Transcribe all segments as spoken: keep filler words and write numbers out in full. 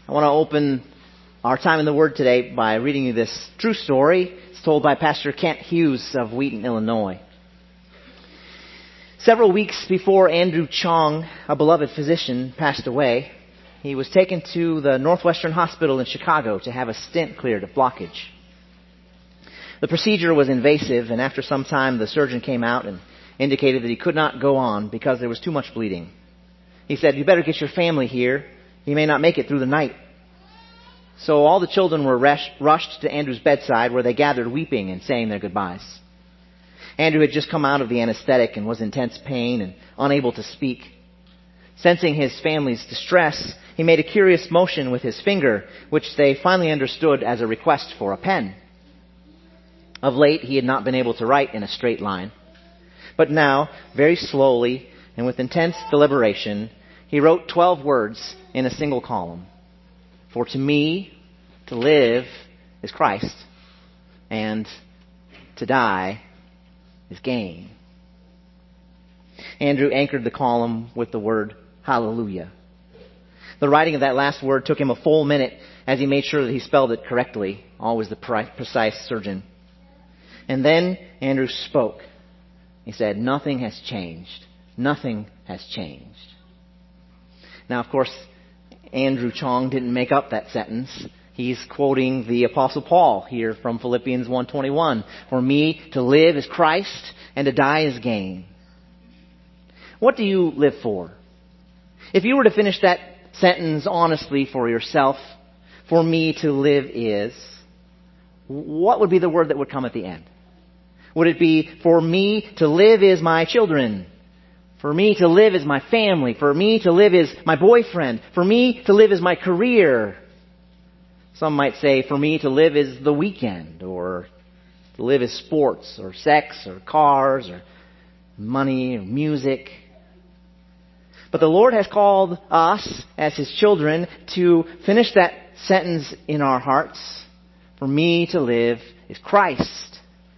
I want to open our time in the Word today by reading you this true story. It's told by Pastor Kent Hughes of Wheaton, Illinois. Several weeks before Andrew Chong, a beloved physician, passed away, he was taken to the Northwestern Hospital in Chicago to have a stent cleared of blockage. The procedure was invasive, and after some time the surgeon came out and indicated that he could not go on because there was too much bleeding. He said, "You better get your family here. He may not make it through the night." So all the children were rush, rushed to Andrew's bedside, where they gathered weeping and saying their goodbyes. Andrew had just come out of the anesthetic and was in intense pain and unable to speak. Sensing his family's distress, he made a curious motion with his finger, which they finally understood as a request for a pen. Of late, he had not been able to write in a straight line. But now, very slowly and with intense deliberation, he wrote twelve words in a single column. "For to me, to live is Christ, and to die is gain." Andrew anchored the column with the word hallelujah. The writing of that last word took him a full minute as he made sure that he spelled it correctly, always the precise surgeon. And then Andrew spoke. He said, "Nothing has changed. Nothing has changed." Now, of course, Andrew Chong didn't make up that sentence. He's quoting the Apostle Paul here from Philippians one twenty-one. "For me to live is Christ, and to die is gain." What do you live for? If you were to finish that sentence honestly for yourself, "For me to live is," what would be the word that would come at the end? Would it be, "For me to live is my children"? "For me to live is my family"? "For me to live is my boyfriend"? "For me to live is my career"? Some might say, "For me to live is the weekend," or to live is sports, or sex, or cars, or money, or music. But the Lord has called us, as His children, to finish that sentence in our hearts. "For me to live is Christ."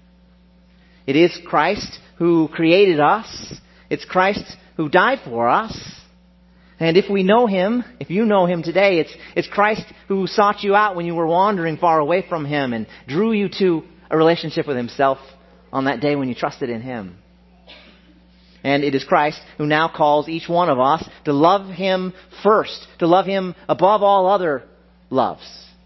It is Christ who created us. It's Christ who died for us. And if we know Him, if you know Him today, it's, it's Christ who sought you out when you were wandering far away from Him and drew you to a relationship with Himself on that day when you trusted in Him. And it is Christ who now calls each one of us to love Him first, to love Him above all other loves.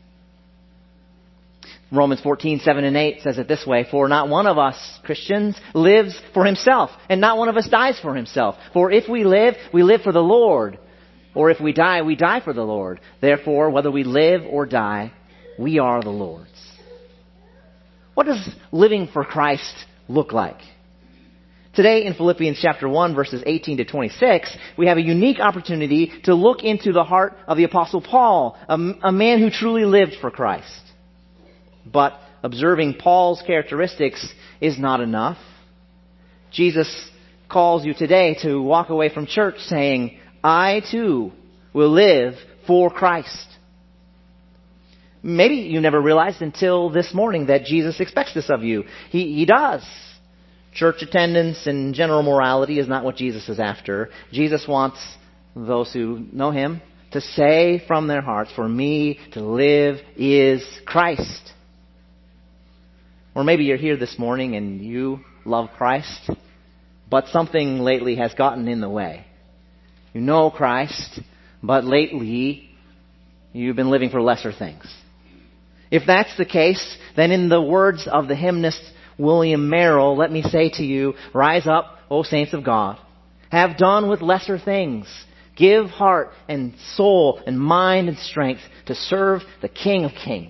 Romans fourteen, seven and eight says it this way, "For not one of us, Christians, lives for himself, and not one of us dies for himself. For if we live, we live for the Lord. Or if we die, we die for the Lord. Therefore, whether we live or die, we are the Lord's." What does living for Christ look like? Today in Philippians chapter one, verses eighteen to twenty-six, we have a unique opportunity to look into the heart of the Apostle Paul, a, a man who truly lived for Christ. But observing Paul's characteristics is not enough. Jesus calls you today to walk away from church saying, "I too will live for Christ." Maybe you never realized until this morning that Jesus expects this of you. He, he does. Church attendance and general morality is not what Jesus is after. Jesus wants those who know Him to say from their hearts, "For me to live is Christ." Or maybe you're here this morning and you love Christ, but something lately has gotten in the way. You know Christ, but lately you've been living for lesser things. If that's the case, then in the words of the hymnist William Merrill, let me say to you, "Rise up, O saints of God. Have done with lesser things. Give heart and soul and mind and strength to serve the King of Kings."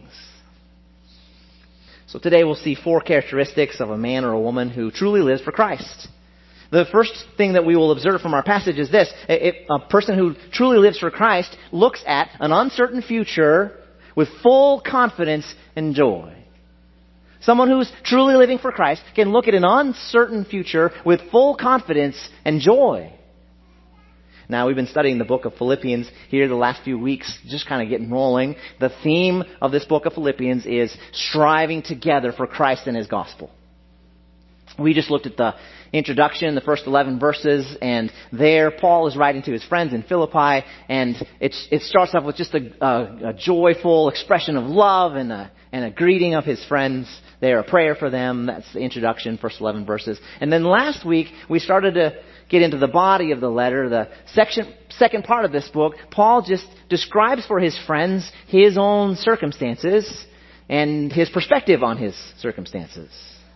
So today we'll see four characteristics of a man or a woman who truly lives for Christ. The first thing that we will observe from our passage is this. If a person who truly lives for Christ looks at an uncertain future with full confidence and joy. Someone who's truly living for Christ can look at an uncertain future with full confidence and joy. Now, we've been studying the book of Philippians here the last few weeks, just kind of getting rolling. The theme of this book of Philippians is striving together for Christ and His gospel. We just looked at the introduction, the first eleven verses, and there Paul is writing to his friends in Philippi, and it's, it starts off with just a, a, a joyful expression of love and a, and a greeting of his friends there, a prayer for them. That's the introduction, first eleven verses. And then last week, we started to get into the body of the letter, the section, second part of this book. Paul just describes for his friends his own circumstances and his perspective on his circumstances.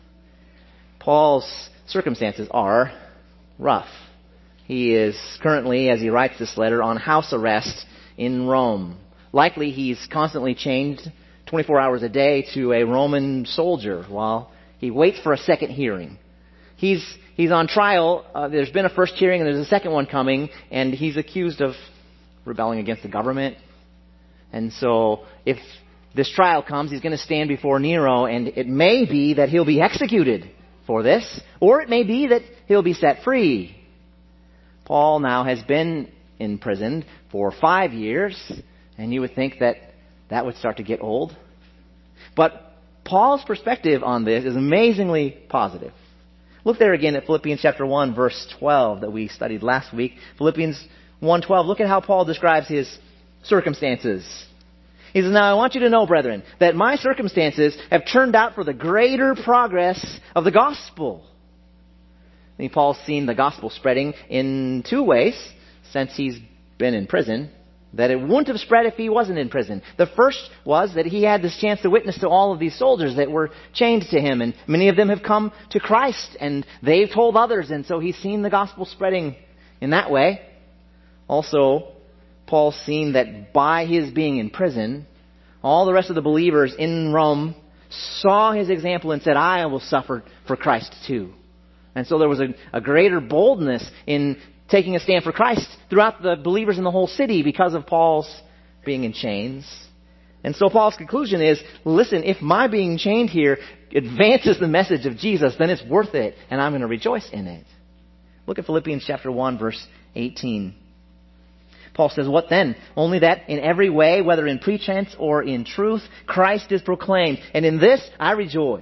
Paul's circumstances are rough. He is currently, as he writes this letter, on house arrest in Rome. Likely he's constantly chained twenty-four hours a day to a Roman soldier while he waits for a second hearing. He's he's on trial. Uh, there's been a first hearing and there's a second one coming, and he's accused of rebelling against the government. And so if this trial comes, he's going to stand before Nero, and it may be that he'll be executed for this, or it may be that he'll be set free. Paul now has been imprisoned for five years, and you would think that that would start to get old. But Paul's perspective on this is amazingly positive. Look there again at Philippians chapter one, verse twelve that we studied last week. Philippians one twelve. Look at how Paul describes his circumstances. He says, "Now I want you to know, brethren, that my circumstances have turned out for the greater progress of the gospel." And Paul's seen the gospel spreading in two ways since he's been in prison, that it wouldn't have spread if he wasn't in prison. The first was that he had this chance to witness to all of these soldiers that were chained to him, and many of them have come to Christ, and they've told others, and so he's seen the gospel spreading in that way. Also, Paul's seen that by his being in prison, all the rest of the believers in Rome saw his example and said, "I will suffer for Christ too." And so there was a, a greater boldness in taking a stand for Christ throughout the believers in the whole city because of Paul's being in chains. And so Paul's conclusion is, listen, if my being chained here advances the message of Jesus, then it's worth it, and I'm going to rejoice in it. Look at Philippians chapter one, verse eighteen. Paul says, "What then? Only that in every way, whether in pretense or in truth, Christ is proclaimed, and in this I rejoice."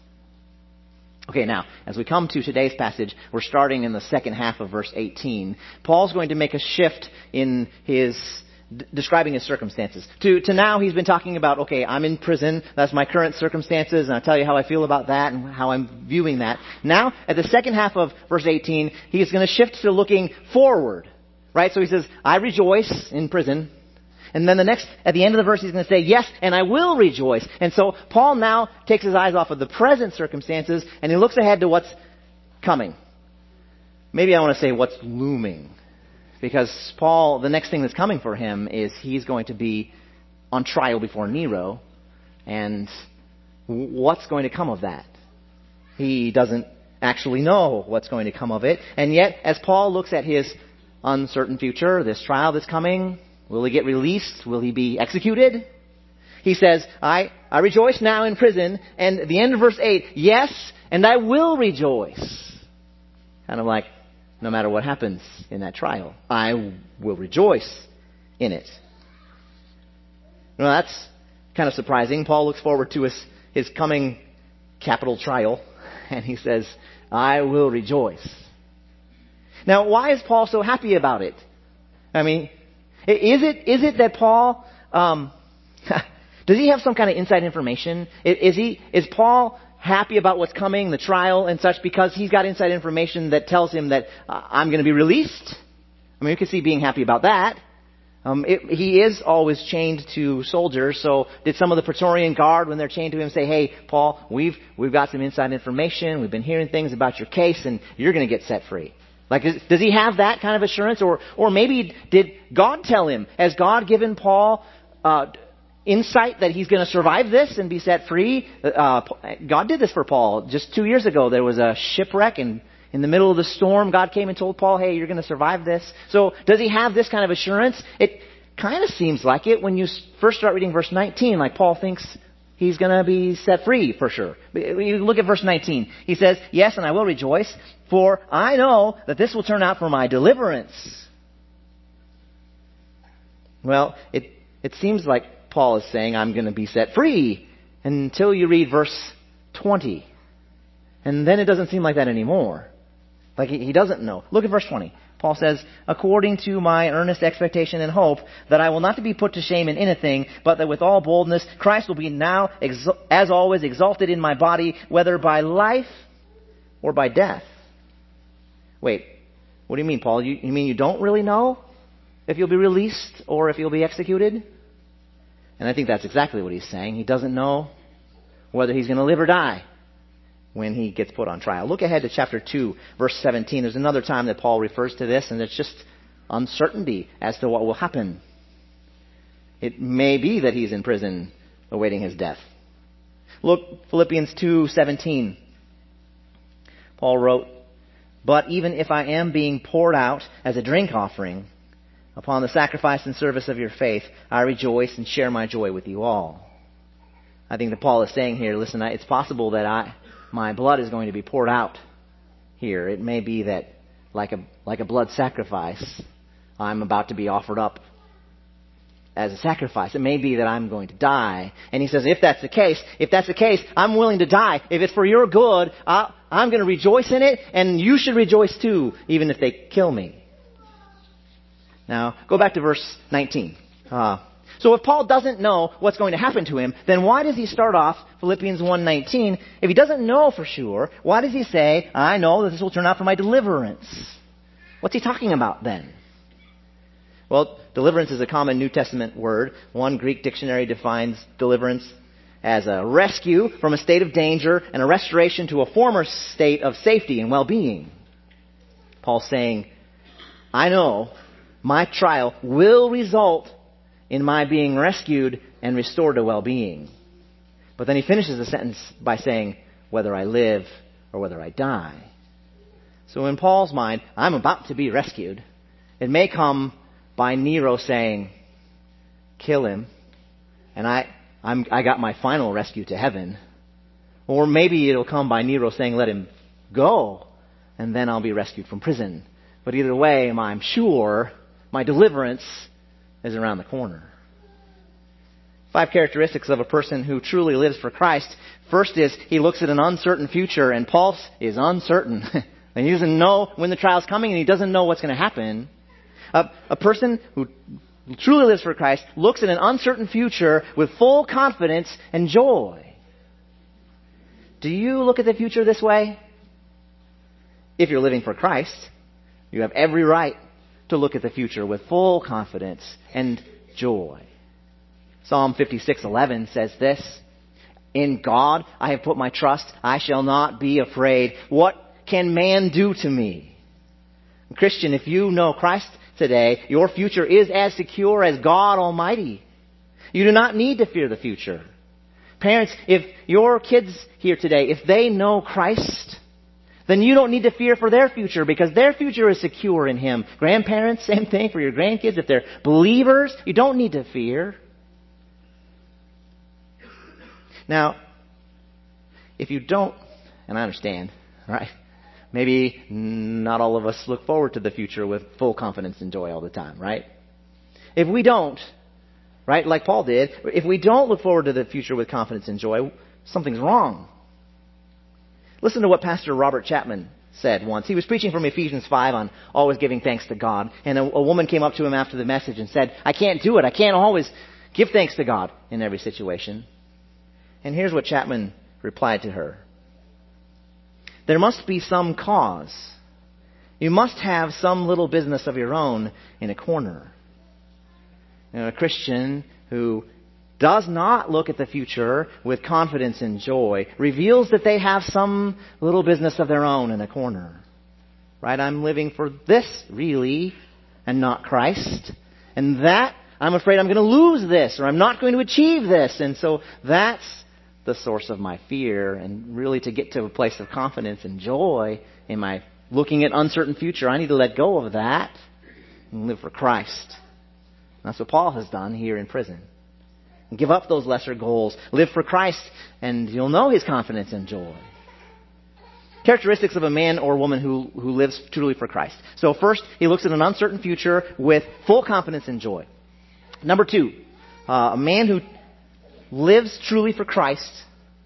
Okay, now, as we come to today's passage, we're starting in the second half of verse eighteen. Paul's going to make a shift in his d- describing his circumstances. To, to now, he's been talking about, okay, I'm in prison, that's my current circumstances, and I'll tell you how I feel about that and how I'm viewing that. Now, at the second half of verse eighteen, he's going to shift to looking forward. Right? So he says, "I rejoice in prison." And then the next, at the end of the verse, he's going to say, "Yes, and I will rejoice." And so Paul now takes his eyes off of the present circumstances and he looks ahead to what's coming. Maybe I want to say what's looming. Because Paul, the next thing that's coming for him is he's going to be on trial before Nero. And what's going to come of that? He doesn't actually know what's going to come of it. And yet, as Paul looks at his uncertain future, this trial that's coming, will he get released? Will he be executed? He says, I, I rejoice now in prison. And at the end of verse eight, "Yes, and I will rejoice." Kind of like, no matter what happens in that trial, I will rejoice in it. Well, that's kind of surprising. Paul looks forward to his, his coming capital trial, and he says, "I will rejoice." Now, why is Paul so happy about it? I mean, is it is it that Paul, um, does he have some kind of inside information? Is he is Paul happy about what's coming, the trial and such, because he's got inside information that tells him that uh, I'm going to be released? I mean, you can see being happy about that. Um, it, he is always chained to soldiers, so did some of the Praetorian Guard, when they're chained to him, say, "Hey, Paul, we've we've got some inside information. We've been hearing things about your case, and you're going to get set free"? Like, is, does he have that kind of assurance? Or or maybe did God tell him? Has God given Paul uh, insight that he's going to survive this and be set free? Uh, God did this for Paul. Just two years ago, there was a shipwreck, and in the middle of the storm, God came and told Paul, "Hey, you're going to survive this." So does he have this kind of assurance? It kind of seems like it when you first start reading verse nineteen, like Paul thinks he's going to be set free for sure. You look at verse nineteen. He says, "Yes, and I will rejoice, for I know that this will turn out for my deliverance." Well, it, it seems like Paul is saying, I'm going to be set free, until you read verse twenty. And then it doesn't seem like that anymore. Like he, he doesn't know. Look at verse twenty. Paul says, according to my earnest expectation and hope that I will not be put to shame in anything, but that with all boldness Christ will be now, exo- as always, exalted in my body, whether by life or by death. Wait, what do you mean, Paul? You, you mean you don't really know if you'll be released or if you'll be executed? And I think that's exactly what he's saying. He doesn't know whether he's going to live or die when he gets put on trial. Look ahead to chapter two, verse seventeen. There's another time that Paul refers to this, and it's just uncertainty as to what will happen. It may be that he's in prison awaiting his death. Look, Philippians two seventeen. Paul wrote, but even if I am being poured out as a drink offering upon the sacrifice and service of your faith, I rejoice and share my joy with you all. I think that Paul is saying here, listen, it's possible that I, my blood is going to be poured out here. It may be that like a, like a blood sacrifice, I'm about to be offered up as a sacrifice. It may be that I'm going to die. And he says, if that's the case, if that's the case, I'm willing to die. If it's for your good, I'll, I'm going to rejoice in it, and you should rejoice too, even if they kill me. Now, go back to verse nineteen. Uh, so if Paul doesn't know what's going to happen to him, then why does he start off Philippians one nineteen? If he doesn't know for sure, why does he say, I know that this will turn out for my deliverance? What's he talking about then? Well, deliverance is a common New Testament word. One Greek dictionary defines deliverance as a rescue from a state of danger and a restoration to a former state of safety and well-being. Paul's saying, I know my trial will result in my being rescued and restored to well-being. But then he finishes the sentence by saying, whether I live or whether I die. So in Paul's mind, I'm about to be rescued. It may come by Nero saying, kill him, and I, I'm, I got my final rescue to heaven. Or maybe it'll come by Nero saying, let him go, and then I'll be rescued from prison. But either way, I'm sure my deliverance is around the corner. Five characteristics of a person who truly lives for Christ. First is he looks at an uncertain future, and Paul is uncertain. And he doesn't know when the trial's coming, and he doesn't know what's going to happen. A, a person who truly lives for Christ looks at an uncertain future with full confidence and joy. Do you look at the future this way? If you're living for Christ, you have every right to look at the future with full confidence and joy. Psalm fifty-six eleven says this, in God I have put my trust, I shall not be afraid. What can man do to me? Christian, if you know Christ today, your future is as secure as God Almighty. You do not need to fear the future. Parents, if your kids here today, if they know Christ, then you don't need to fear for their future because their future is secure in Him. Grandparents, same thing for your grandkids. If they're believers, you don't need to fear. Now, if you don't, and I understand, right? Maybe not all of us look forward to the future with full confidence and joy all the time, right? If we don't, right, like Paul did, if we don't look forward to the future with confidence and joy, something's wrong. Listen to what Pastor Robert Chapman said once. He was preaching from Ephesians five on always giving thanks to God. And a, a woman came up to him after the message and said, I can't do it. I can't always give thanks to God in every situation. And here's what Chapman replied to her. There must be some cause. You must have some little business of your own in a corner. You know, a Christian who does not look at the future with confidence and joy reveals that they have some little business of their own in a corner. Right? I'm living for this, really, and not Christ. And that, I'm afraid I'm going to lose this, or I'm not going to achieve this. And so that's the source of my fear. And really to get to a place of confidence and joy in my looking at uncertain future, I need to let go of that and live for Christ. That's what Paul has done here in prison. And give up those lesser goals. Live for Christ, and you'll know His confidence and joy. Characteristics of a man or woman who, who lives truly for Christ. So first, he looks at an uncertain future with full confidence and joy. Number two, uh, a man who lives truly for Christ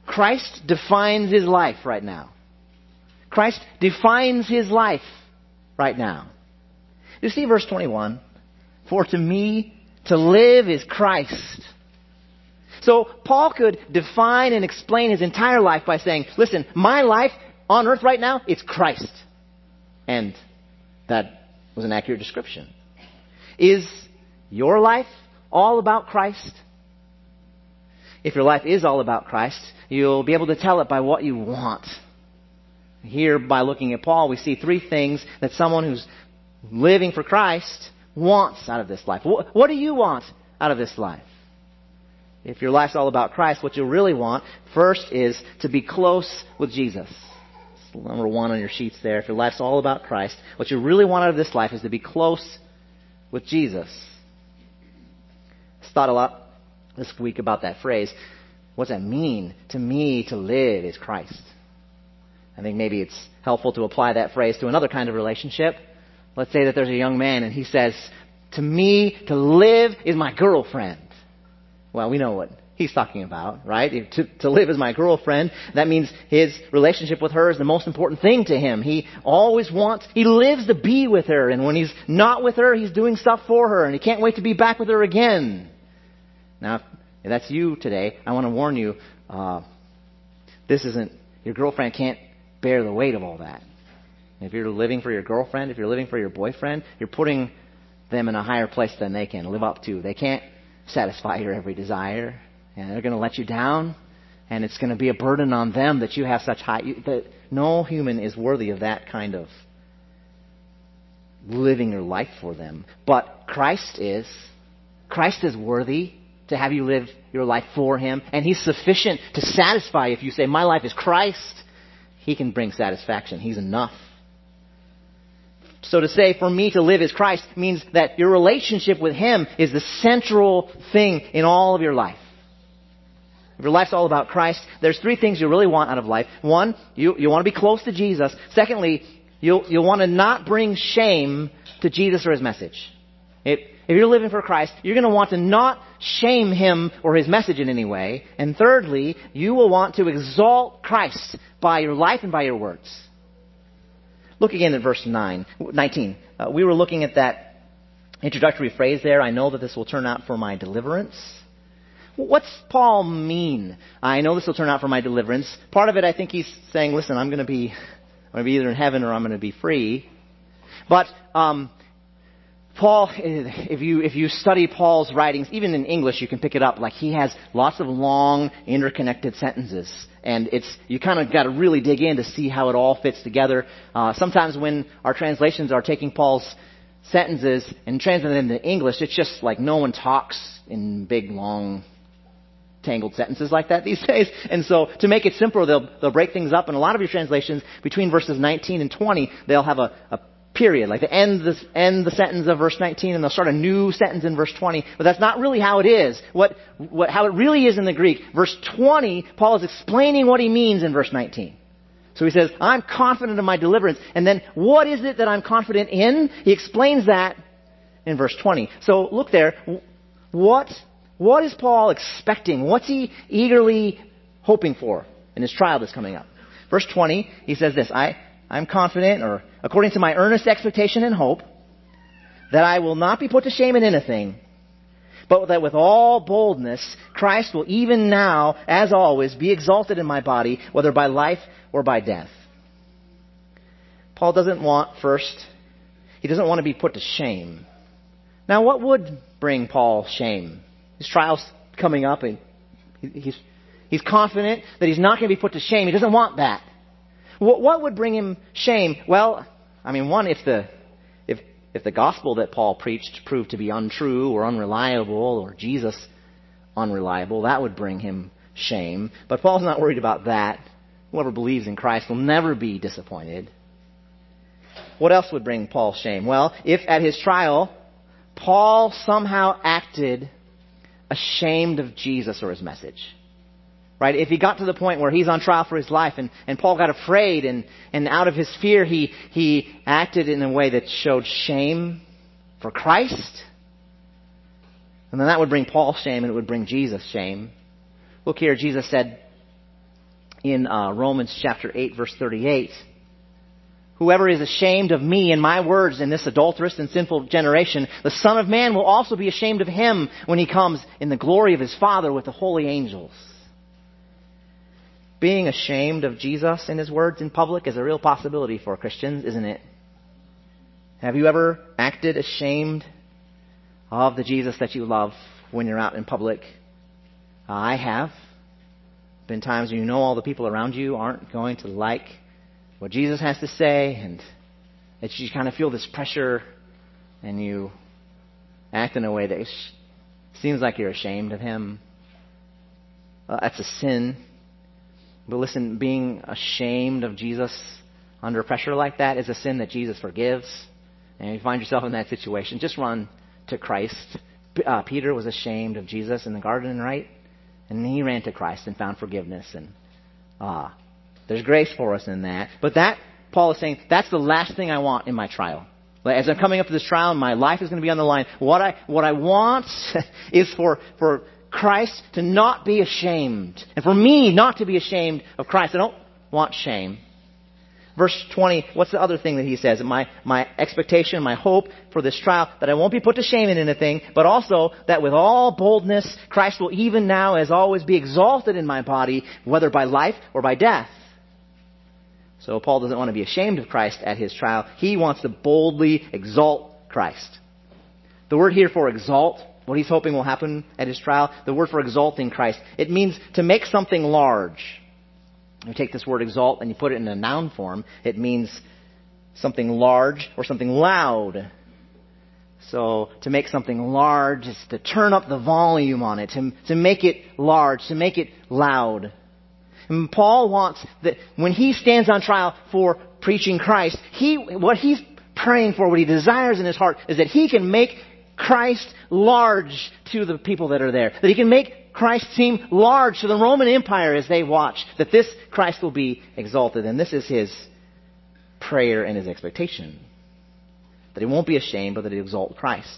Christ defines his life right now. Christ defines his life right now. You see verse twenty-one. For to me to live is Christ. So Paul could define and explain his entire life by saying, listen, my life on earth right now, it's Christ. And that was an accurate description. Is your life all about Christ? If your life is all about Christ, you'll be able to tell it by what you want. Here, by looking at Paul, we see three things that someone who's living for Christ wants out of this life. What do you want out of this life? If your life's all about Christ, what you really want, first, is to be close with Jesus. It's number one on your sheets there. If your life's all about Christ, what you really want out of this life is to be close with Jesus. I thought a lot this week about that phrase. What does that mean? To me, to live is Christ. I think maybe it's helpful to apply that phrase to another kind of relationship. Let's say that there's a young man and he says, to me, to live is my girlfriend. Well, we know what he's talking about, right? To, to live as my girlfriend, that means his relationship with her is the most important thing to him. He always wants, he lives to be with her. And when he's not with her, he's doing stuff for her. And he can't wait to be back with her again. Now, if that's you today, I want to warn you, uh, this isn't, your girlfriend can't bear the weight of all that. If you're living for your girlfriend, if you're living for your boyfriend, you're putting them in a higher place than they can live up to. They can't satisfy your every desire, and they're going to let you down, and it's going to be a burden on them that you have such high... You, that no human is worthy of that kind of living your life for them. But Christ is. Christ is worthy to have you live your life for Him, and He's sufficient to satisfy. If you say, my life is Christ, He can bring satisfaction. He's enough. So to say, for me to live is Christ, means that your relationship with Him is the central thing in all of your life. If your life's all about Christ, there's three things you really want out of life. One, you, you want to be close to Jesus. Secondly, you'll, you'll want to not bring shame to Jesus or His message. If, if you're living for Christ, you're going to want to not shame Him or His message in any way. And thirdly, you will want to exalt Christ by your life and by your words. Look again at verse nine, nineteen. Uh, we were looking at that introductory phrase there. I know that this will turn out for my deliverance. What's Paul mean? I know this will turn out for my deliverance. Part of it, I think he's saying, listen, I'm going to be, I'm going to be either in heaven or I'm going to be free. But um, Paul, if you if you study Paul's writings, even in English, you can pick it up. Like he has lots of long, interconnected sentences, and it's you kind of got to really dig in to see how it all fits together. Uh, sometimes when our translations are taking Paul's sentences and translating them into English, it's just like no one talks in big, long, tangled sentences like that these days. And so to make it simpler, they'll they'll break things up. In a lot of your translations, between verses nineteen and twenty, they'll have a, a period, like they end the, end the sentence of verse nineteen and they'll start a new sentence in verse twenty. But that's not really how it is. What, what, how it really is in the Greek, verse twenty, Paul is explaining what he means in verse nineteen. So he says, I'm confident of my deliverance. And then what is it that I'm confident in? He explains that in verse twenty. So look there. What, what is Paul expecting? What's he eagerly hoping for in his trial that's coming up? Verse twenty, he says this, I, I'm confident, or according to my earnest expectation and hope, that I will not be put to shame in anything, but that with all boldness, Christ will even now, as always, be exalted in my body, whether by life or by death. Paul doesn't want, first, he doesn't want to be put to shame. Now, what would bring Paul shame? His trial's coming up, and he's, he's confident that he's not going to be put to shame. He doesn't want that. What would bring him shame? Well, I mean, one, if the if if the gospel that Paul preached proved to be untrue or unreliable, or Jesus unreliable, that would bring him shame. But Paul's not worried about that. Whoever believes in Christ will never be disappointed. What else would bring Paul shame? Well, if at his trial, Paul somehow acted ashamed of Jesus or His message. Right? If he got to the point where he's on trial for his life and, and Paul got afraid and, and out of his fear he, he acted in a way that showed shame for Christ, and then that would bring Paul shame and it would bring Jesus shame. Look here, Jesus said in uh, Romans chapter eight, verse thirty-eight. Whoever is ashamed of me and my words in this adulterous and sinful generation, the Son of Man will also be ashamed of him when he comes in the glory of his Father with the holy angels. Being ashamed of Jesus and his words in public is a real possibility for Christians, isn't it? Have you ever acted ashamed of the Jesus that you love when you're out in public? I have. Been times when you know all the people around you aren't going to like what Jesus has to say, and that you kind of feel this pressure, and you act in a way that seems like you're ashamed of him. Uh, that's a sin. But listen, being ashamed of Jesus under pressure like that is a sin that Jesus forgives. And if you find yourself in that situation, just run to Christ. Uh, Peter was ashamed of Jesus in the garden, right? And he ran to Christ and found forgiveness. And ah, uh, there's grace for us in that. But that, Paul is saying, that's the last thing I want in my trial. As I'm coming up to this trial and my life is going to be on the line, what I what I want is for, for Christ to not be ashamed. And for me not to be ashamed of Christ. I don't want shame. Verse twenty, what's the other thing that he says? My, my expectation, my hope for this trial, that I won't be put to shame in anything, but also that with all boldness, Christ will even now as always be exalted in my body, whether by life or by death. So Paul doesn't want to be ashamed of Christ at his trial. He wants to boldly exalt Christ. The word here for exalt, what he's hoping will happen at his trial, the word for exalting Christ, it means to make something large. You take this word exalt and you put it in a noun form, it means something large or something loud. So to make something large is to turn up the volume on it, to, to make it large, to make it loud. And Paul wants that when he stands on trial for preaching Christ, he what he's praying for, what he desires in his heart, is that he can make Christ large to the people that are there. That he can make Christ seem large to the Roman Empire as they watch. That this Christ will be exalted. And this is his prayer and his expectation. That he won't be ashamed, but that he'll exalt Christ.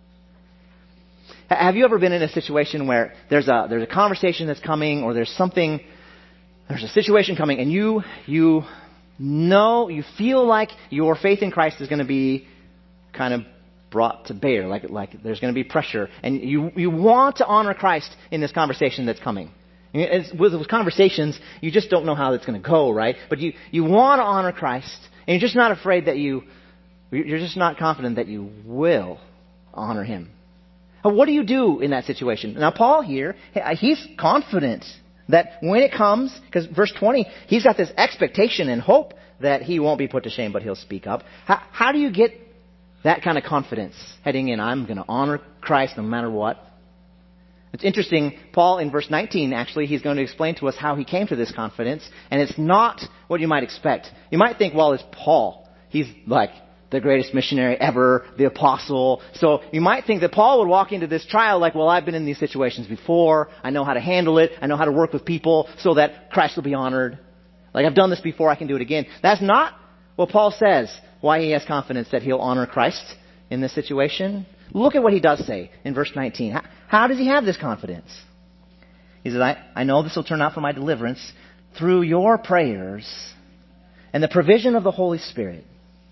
Have you ever been in a situation where there's a there's a conversation that's coming, or there's something, there's a situation coming, and you you know, you feel like your faith in Christ is going to be kind of brought to bear, like like there's going to be pressure, and you you want to honor Christ in this conversation that's coming. It's, with those conversations, you just don't know how it's going to go, right? But you you want to honor Christ, and you're just not afraid that you, you're just not confident that you will honor Him. What do you do in that situation? Now, Paul here, he's confident that when it comes, because verse twenty, he's got this expectation and hope that he won't be put to shame, but he'll speak up. How, how do you get that kind of confidence heading in? I'm going to honor Christ no matter what. It's interesting, Paul in verse nineteen, actually, he's going to explain to us how he came to this confidence, and it's not what you might expect. You might think, well, it's Paul. He's like the greatest missionary ever, the apostle. So you might think that Paul would walk into this trial like, well, I've been in these situations before. I know how to handle it. I know how to work with people so that Christ will be honored. Like, I've done this before. I can do it again. That's not what Paul says, why he has confidence that he'll honor Christ in this situation. Look at what he does say in verse nineteen. How, how does he have this confidence? He says, I, I know this will turn out for my deliverance through your prayers and the provision of the Holy Spirit.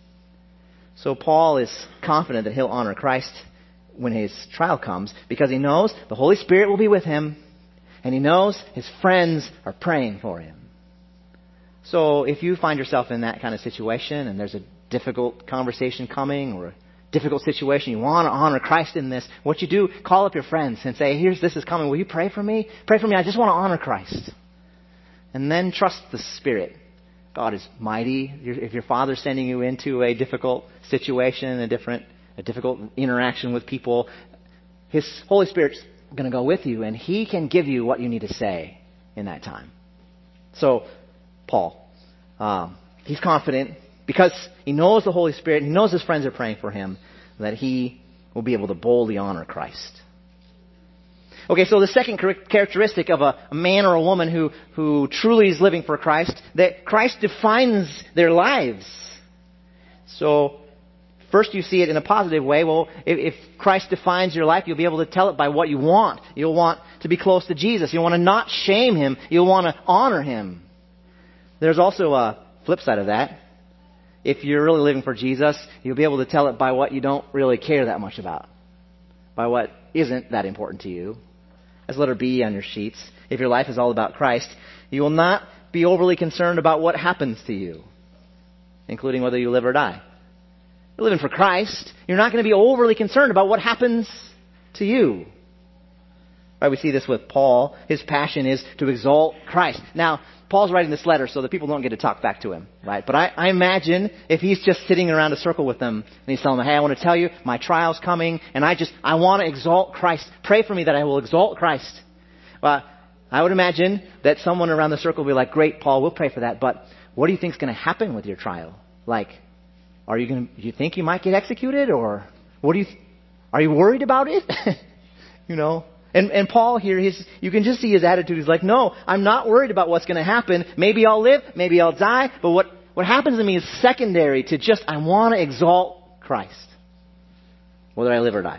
So Paul is confident that he'll honor Christ when his trial comes because he knows the Holy Spirit will be with him and he knows his friends are praying for him. So if you find yourself in that kind of situation and there's a difficult conversation coming or a difficult situation, you want to honor Christ in this, what you do, call up your friends and say, here's this is coming. Will you pray for me? Pray for me. I just want to honor Christ. And then trust the Spirit. God is mighty. If your Father's sending you into a difficult situation, a different, a difficult interaction with people, His Holy Spirit's going to go with you, and He can give you what you need to say in that time. So, Paul, um, he's confident because he knows the Holy Spirit, he knows his friends are praying for him, that he will be able to boldly honor Christ. Okay, so the second characteristic of a, a man or a woman who, who truly is living for Christ, that Christ defines their lives. So, first you see it in a positive way. Well, if, if Christ defines your life, you'll be able to tell it by what you want. You'll want to be close to Jesus. You'll want to not shame Him. You'll want to honor Him. There's also a flip side of that. If you're really living for Jesus, you'll be able to tell it by what you don't really care that much about, by what isn't that important to you. As letter B on your sheets, if your life is all about Christ, you will not be overly concerned about what happens to you, including whether you live or die. You're living for Christ. You're not going to be overly concerned about what happens to you. Right? We see this with Paul. His passion is to exalt Christ. Now, Paul's writing this letter so that people don't get to talk back to him, right? But I, I imagine if he's just sitting around a circle with them and he's telling them, hey, I want to tell you, my trial's coming, and I just, I want to exalt Christ. Pray for me that I will exalt Christ. Well, I would imagine that someone around the circle will be like, great, Paul, we'll pray for that, but what do you think is going to happen with your trial? Like, are you going to, do you think you might get executed, or what do you, are you worried about it? You know? And, and Paul here, his, you can just see his attitude. He's like, no, I'm not worried about what's going to happen. Maybe I'll live, maybe I'll die. But what, what happens to me is secondary to just, I want to exalt Christ, whether I live or die.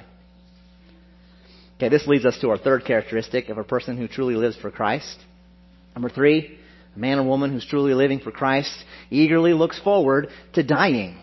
Okay, this leads us to our third characteristic of a person who truly lives for Christ. Number three, a man or woman who's truly living for Christ eagerly looks forward to dying.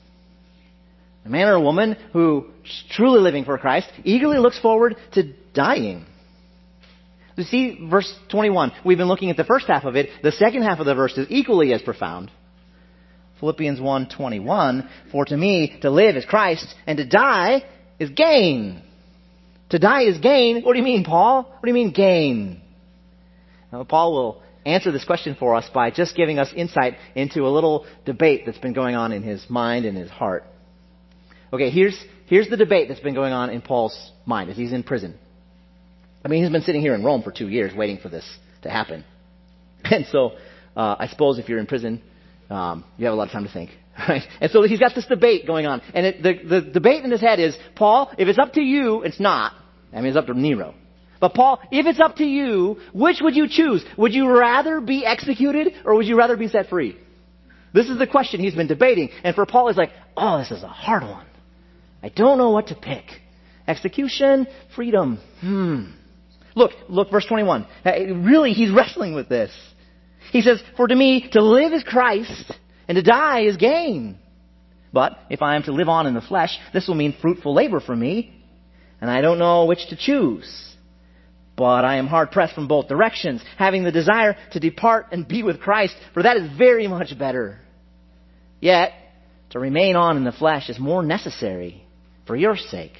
A man or a woman who is truly living for Christ eagerly looks forward to dying. You see, verse twenty-one, we've been looking at the first half of it. The second half of the verse is equally as profound. Philippians one twenty-one, for to me to live is Christ, and to die is gain. To die is gain. What do you mean, Paul? What do you mean gain? Now, Paul will answer this question for us by just giving us insight into a little debate that's been going on in his mind and his heart. Okay, here's here's the debate that's been going on in Paul's mind as he's in prison. I mean, he's been sitting here in Rome for two years waiting for this to happen. And so, uh, I suppose if you're in prison, um, you have a lot of time to think. Right? And so he's got this debate going on. And it, the, the debate in his head is, Paul, if it's up to you, it's not. I mean, it's up to Nero. But Paul, if it's up to you, which would you choose? Would you rather be executed or would you rather be set free? This is the question he's been debating. And for Paul, it's like, oh, this is a hard one. I don't know what to pick. Execution, freedom. Hmm. Look, look, verse twenty-one. Really, he's wrestling with this. He says, for to me, to live is Christ, and to die is gain. But if I am to live on in the flesh, this will mean fruitful labor for me, and I don't know which to choose. But I am hard-pressed from both directions, having the desire to depart and be with Christ, for that is very much better. Yet, to remain on in the flesh is more necessary for your sake.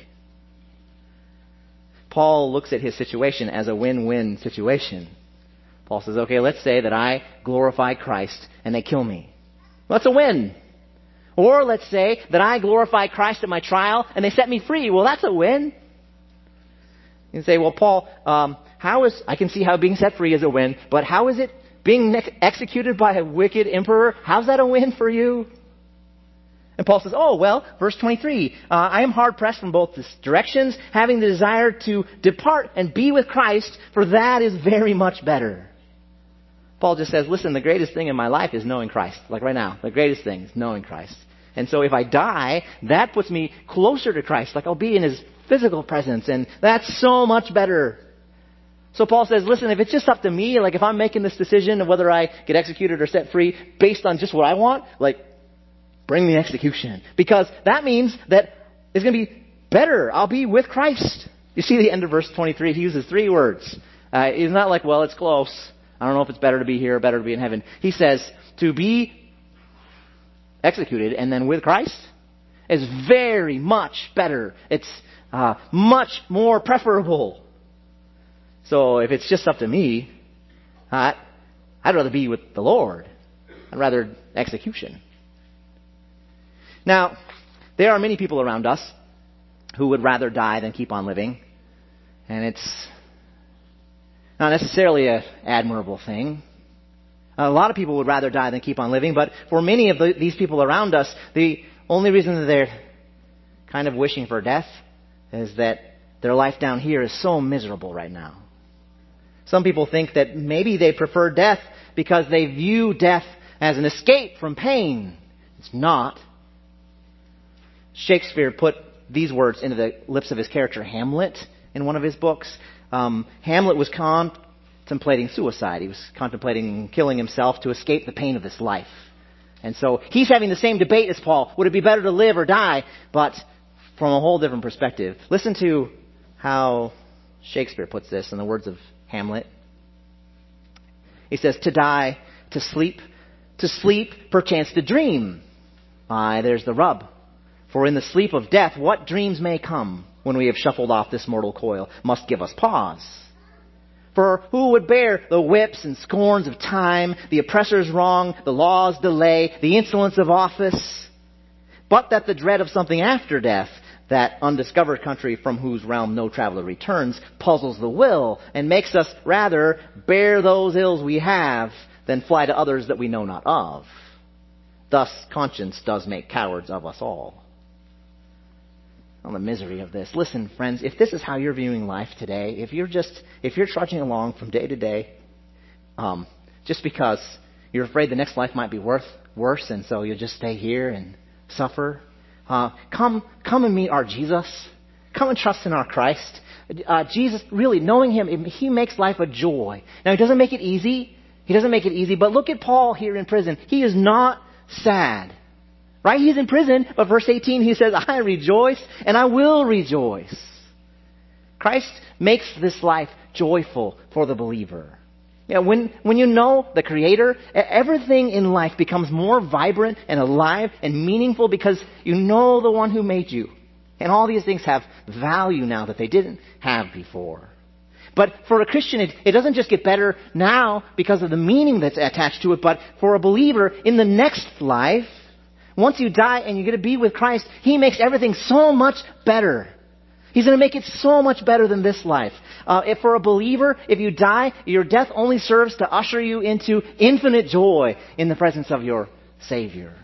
Paul looks at his situation as a win-win situation. Paul says, okay, let's say that I glorify Christ and they kill me. Well, that's a win. Or let's say that I glorify Christ at my trial and they set me free. Well, that's a win. You say, well, Paul, um, how is, I can see how being set free is a win, but how is it being ne- executed by a wicked emperor? How's that a win for you? And Paul says, oh, well, verse twenty-three, uh, I am hard-pressed from both directions, having the desire to depart and be with Christ, for that is very much better. Paul just says, listen, the greatest thing in my life is knowing Christ. Like right now, the greatest thing is knowing Christ. And so if I die, that puts me closer to Christ, like I'll be in His physical presence, and that's so much better. So Paul says, listen, if it's just up to me, like if I'm making this decision of whether I get executed or set free based on just what I want, like, bring the execution. Because that means that it's going to be better. I'll be with Christ. You see the end of verse twenty-three. He uses three words. Uh, he's not like, well, it's close. I don't know if it's better to be here or better to be in heaven. He says, to be executed and then with Christ is very much better. It's uh, much more preferable. So if it's just up to me, uh, I'd rather be with the Lord. I'd rather execution. Now, there are many people around us who would rather die than keep on living. And it's not necessarily an admirable thing. A lot of people would rather die than keep on living, but for many of the, these people around us, the only reason that they're kind of wishing for death is that their life down here is so miserable right now. Some people think that maybe they prefer death because they view death as an escape from pain. It's not. Shakespeare put these words into the lips of his character Hamlet in one of his books. Um, Hamlet was contemplating contemplating suicide. He was contemplating killing himself to escape the pain of this life. And so he's having the same debate as Paul. Would it be better to live or die? But from a whole different perspective. Listen to how Shakespeare puts this in the words of Hamlet. He says, to die, to sleep, to sleep, perchance to dream. Aye, there's the rub. For in the sleep of death, what dreams may come when we have shuffled off this mortal coil must give us pause. For who would bear the whips and scorns of time, the oppressor's wrong, the law's delay, the insolence of office, but that the dread of something after death, that undiscovered country from whose realm no traveler returns, puzzles the will and makes us rather bear those ills we have than fly to others that we know not of. Thus conscience does make cowards of us all. On the misery of this. Listen, friends, if this is how you're viewing life today, if you're just, if you're trudging along from day to day, um, just because you're afraid the next life might be worth, worse, and so you'll just stay here and suffer, uh, come, come and meet our Jesus. Come and trust in our Christ. Uh, Jesus, really, knowing Him, He makes life a joy. Now, He doesn't make it easy. He doesn't make it easy, but look at Paul here in prison. He is not sad. Right? He's in prison, but verse eighteen, he says, I rejoice and I will rejoice. Christ makes this life joyful for the believer. You know, when, when you know the Creator, everything in life becomes more vibrant and alive and meaningful because you know the one who made you. And all these things have value now that they didn't have before. But for a Christian, it, it doesn't just get better now because of the meaning that's attached to it, but for a believer in the next life, once you die and you get to be with Christ, He makes everything so much better. He's going to make it so much better than this life. Uh, if for a believer, if you die, your death only serves to usher you into infinite joy in the presence of your Savior.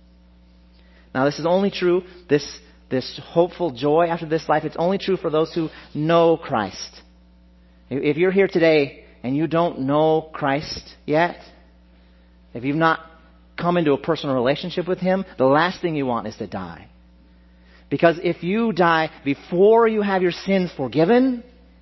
Now, this is only true, this, this hopeful joy after this life, it's only true for those who know Christ. If you're here today and you don't know Christ yet, if you've not come into a personal relationship with Him, the last thing you want is to die. Because if you die before you have your sins forgiven,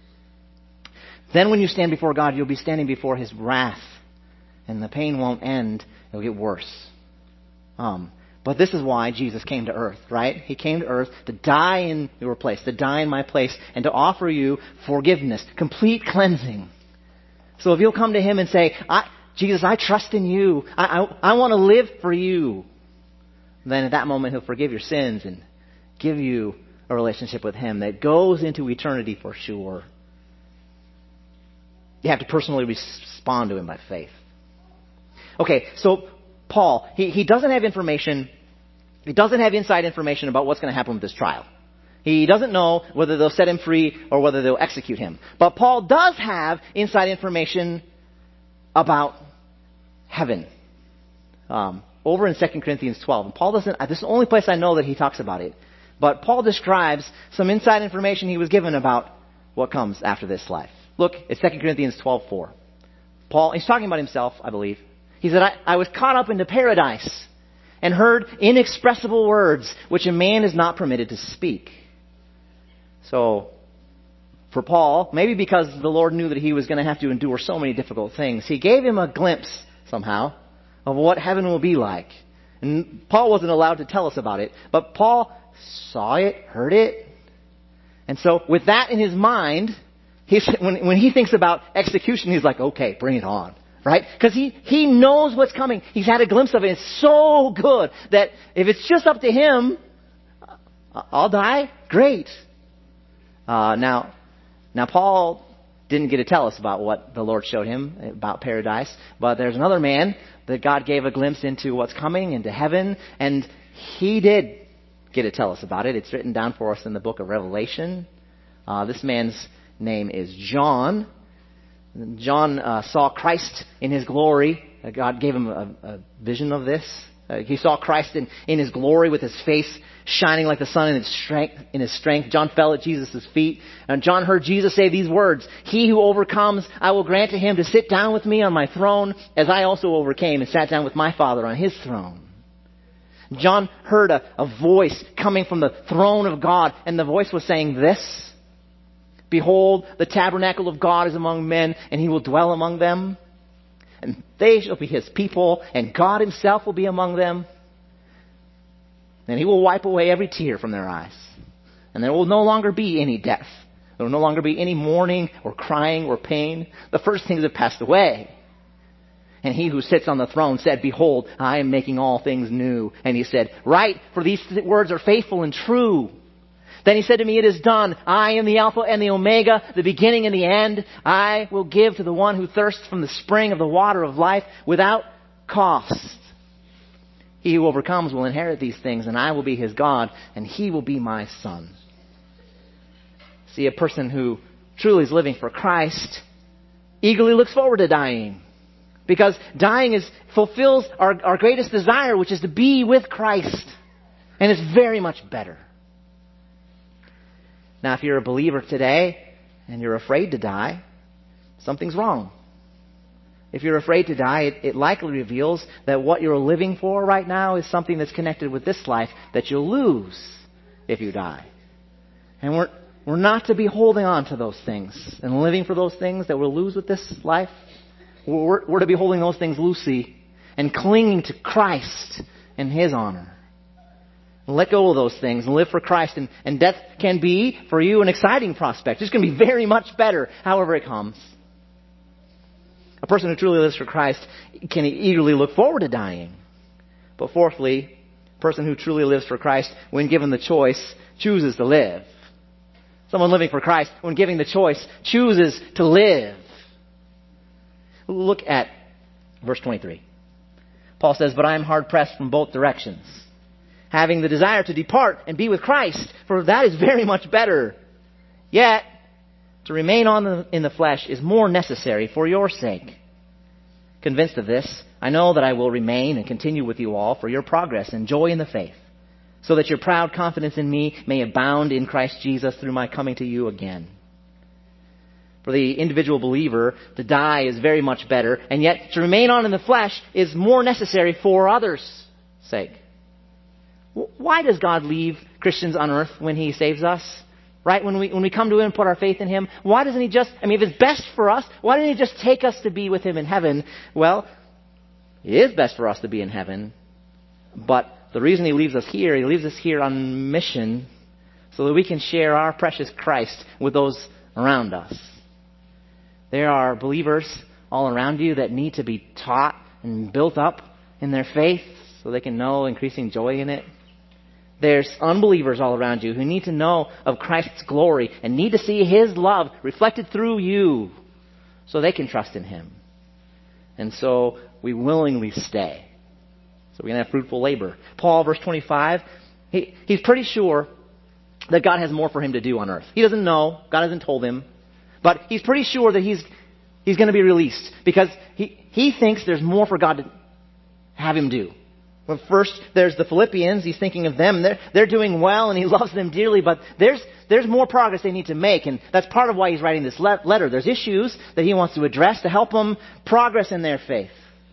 then when you stand before God, you'll be standing before His wrath. And the pain won't end. It'll get worse. Um, but this is why Jesus came to earth, right? He came to earth to die in your place, to die in my place, and to offer you forgiveness, complete cleansing. So if you'll come to Him and say, I... Jesus, I trust in You. I, I, I want to live for You. Then at that moment, He'll forgive your sins and give you a relationship with Him that goes into eternity for sure. You have to personally respond to Him by faith. Okay, so Paul, he, he doesn't have information, he doesn't have inside information about what's going to happen with this trial. He doesn't know whether they'll set him free or whether they'll execute him. But Paul does have inside information about heaven. Um, over in Second Corinthians twelve. And Paul doesn't, this is the only place I know that he talks about it. But Paul describes some inside information he was given about what comes after this life. Look at Second Corinthians twelve four. Paul, he's talking about himself, I believe. He said, I, I was caught up into paradise and heard inexpressible words which a man is not permitted to speak. So, for Paul, maybe because the Lord knew that he was going to have to endure so many difficult things, He gave him a glimpse, somehow, of what heaven will be like. And Paul wasn't allowed to tell us about it, but Paul saw it, heard it. And so, with that in his mind, he's, when, when he thinks about execution, he's like, okay, bring it on. Right? Because he, he knows what's coming. He's had a glimpse of it. It's so good that if it's just up to him, I'll die. Great. Uh, now, Now, Paul didn't get to tell us about what the Lord showed him about paradise, but there's another man that God gave a glimpse into what's coming, into heaven, and he did get to tell us about it. It's written down for us in the book of Revelation. Uh, this man's name is John. John uh, saw Christ in His glory. Uh, God gave him a, a vision of this. Uh, he saw Christ in, in His glory with His face shining like the sun in His strength. In His strength, John fell at Jesus' feet, and John heard Jesus say these words: "He who overcomes, I will grant to him to sit down with me on my throne, as I also overcame and sat down with my Father on His throne." John heard a, a voice coming from the throne of God, and the voice was saying this: Behold, the tabernacle of God is among men, and he will dwell among them. And they shall be his people, and God himself will be among them. And he will wipe away every tear from their eyes. And there will no longer be any death. There will no longer be any mourning or crying or pain. The first things have passed away. And he who sits on the throne said, Behold, I am making all things new. And he said, Write, for these words are faithful and true. Then he said to me, It is done. I am the Alpha and the Omega, the beginning and the end. I will give to the one who thirsts from the spring of the water of life without cost. He who overcomes will inherit these things, and I will be his God, and he will be my son. See, a person who truly is living for Christ eagerly looks forward to dying. Because dying is fulfills our, our greatest desire, which is to be with Christ. And it's very much better. Now, if you're a believer today and you're afraid to die, something's wrong. If you're afraid to die, it, it likely reveals that what you're living for right now is something that's connected with this life that you'll lose if you die. And we're, we're not to be holding on to those things and living for those things that we'll lose with this life. We're, we're to be holding those things loosely and clinging to Christ and his honor. Let go of those things and live for Christ. And, and death can be, for you, an exciting prospect. It's going to be very much better, however it comes. A person who truly lives for Christ can eagerly look forward to dying. But fourthly, a person who truly lives for Christ, when given the choice, chooses to live. Someone living for Christ, when given the choice, chooses to live. Look at verse twenty-three. Paul says, But I am hard-pressed from both directions, having the desire to depart and be with Christ, for that is very much better. Yet, to remain on the, in the flesh is more necessary for your sake. Convinced of this, I know that I will remain and continue with you all for your progress and joy in the faith, so that your proud confidence in me may abound in Christ Jesus through my coming to you again. For the individual believer, to die is very much better, and yet to remain on in the flesh is more necessary for others' sake. Why does God leave Christians on earth when he saves us? Right? When we when we come to him and put our faith in him, why doesn't he just, I mean, if it's best for us, why doesn't he just take us to be with him in heaven? Well, it is best for us to be in heaven, but the reason he leaves us here, he leaves us here on mission so that we can share our precious Christ with those around us. There are believers all around you that need to be taught and built up in their faith so they can know increasing joy in it. There's unbelievers all around you who need to know of Christ's glory and need to see his love reflected through you so they can trust in him. And so we willingly stay. So we're going to have fruitful labor. Paul, verse twenty-five, he, he's pretty sure that God has more for him to do on earth. He doesn't know. God hasn't told him. But he's pretty sure that he's he's going to be released because he, he thinks there's more for God to have him do. Well, first, there's the Philippians. He's thinking of them. They're, they're doing well, and he loves them dearly. But there's there's more progress they need to make, and that's part of why he's writing this le- letter. There's issues that he wants to address to help them progress in their faith.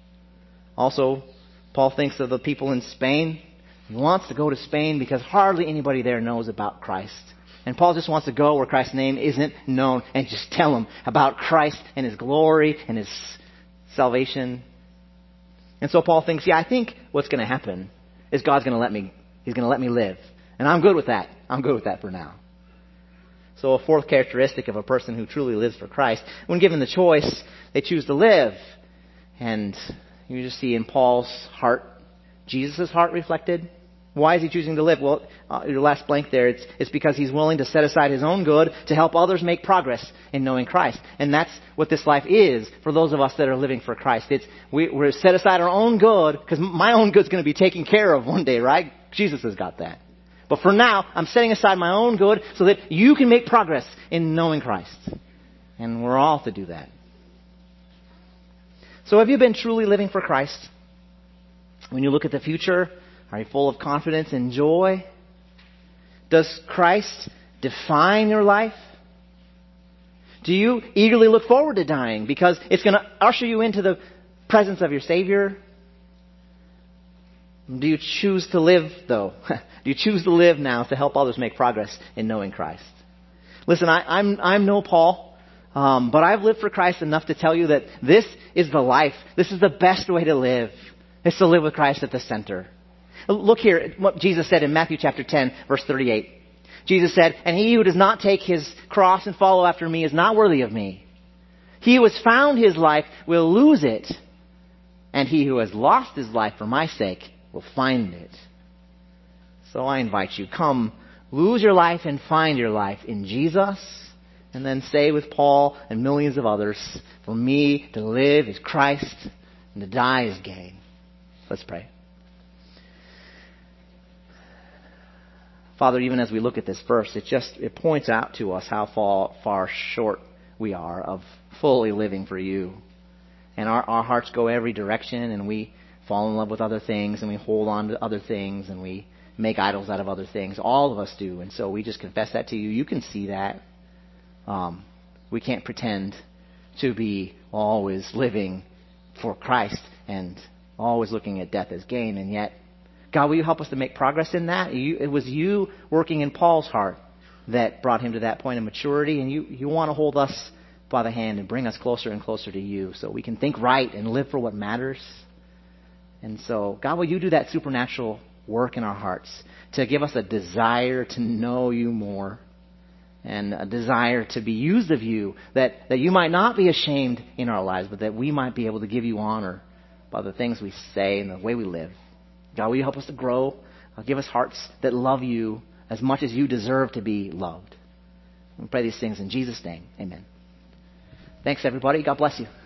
Also, Paul thinks of the people in Spain. He wants to go to Spain because hardly anybody there knows about Christ. And Paul just wants to go where Christ's name isn't known and just tell them about Christ and his glory and his salvation. And so Paul thinks, yeah, I think what's going to happen is God's going to let me, he's going to let me live. And I'm good with that. I'm good with that for now. So a fourth characteristic of a person who truly lives for Christ, when given the choice, they choose to live. And you just see in Paul's heart, Jesus' heart reflected. Why is he choosing to live? Well, uh, your last blank there, it's, it's because he's willing to set aside his own good to help others make progress in knowing Christ. And that's what this life is for those of us that are living for Christ. It's we, we're set aside our own good, because my own good's going to be taken care of one day, right? Jesus has got that. But for now, I'm setting aside my own good so that you can make progress in knowing Christ. And we're all to do that. So have you been truly living for Christ? When you look at the future, are you full of confidence and joy? Does Christ define your life? Do you eagerly look forward to dying because it's going to usher you into the presence of your Savior? Do you choose to live, though? Do you choose to live now to help others make progress in knowing Christ? Listen, I, I'm I'm no Paul, um, but I've lived for Christ enough to tell you that this is the life. This is the best way to live. It's to live with Christ at the center. Look here at what Jesus said in Matthew chapter ten, verse thirty-eight. Jesus said, "And he who does not take his cross and follow after me is not worthy of me. He who has found his life will lose it, and he who has lost his life for my sake will find it." So I invite you, come, lose your life and find your life in Jesus, and then say with Paul and millions of others, "For me to live is Christ, and to die is gain." Let's pray. Father, even as we look at this verse, it just it points out to us how far, far short we are of fully living for you. And our, our hearts go every direction, and we fall in love with other things, and we hold on to other things, and we make idols out of other things. All of us do. And so we just confess that to you. You can see that. Um, we can't pretend to be always living for Christ and always looking at death as gain. And yet, God, will you help us to make progress in that? You, it was you working in Paul's heart that brought him to that point of maturity. And you, you want to hold us by the hand and bring us closer and closer to you so we can think right and live for what matters. And so, God, will you do that supernatural work in our hearts to give us a desire to know you more and a desire to be used of you, that, that you might not be ashamed in our lives, but that we might be able to give you honor by the things we say and the way we live. God, will you help us to grow? Uh, give us hearts that love you as much as you deserve to be loved. We pray these things in Jesus' name. Amen. Thanks, everybody. God bless you.